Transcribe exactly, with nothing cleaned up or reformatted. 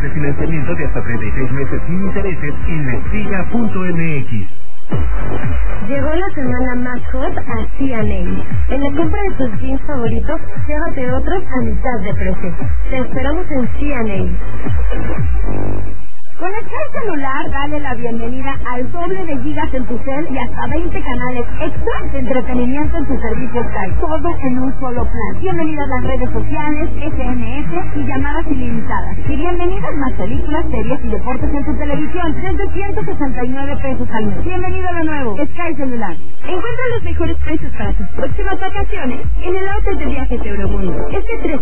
de financiamiento de hasta treinta y seis meses sin intereses en Nestiga punto m x. Llegó la semana más hot a C and A. En la compra de tus jeans favoritos, llévate otros a mitad de precio. Te esperamos en C and A. Con Sky Celular, dale la bienvenida al doble de gigas en tu cel y hasta veinte canales extra de entretenimiento en tu servicio Sky. Todo en un solo plan. Bienvenidas las redes sociales, S M S y llamadas ilimitadas. Y bienvenidas más películas, series y deportes en tu televisión desde ciento sesenta y nueve pesos al mes. Bienvenido de nuevo, Sky Celular. Encuentra los mejores precios para tus próximas vacaciones en el outlet de viajes de Euromundo. Este tres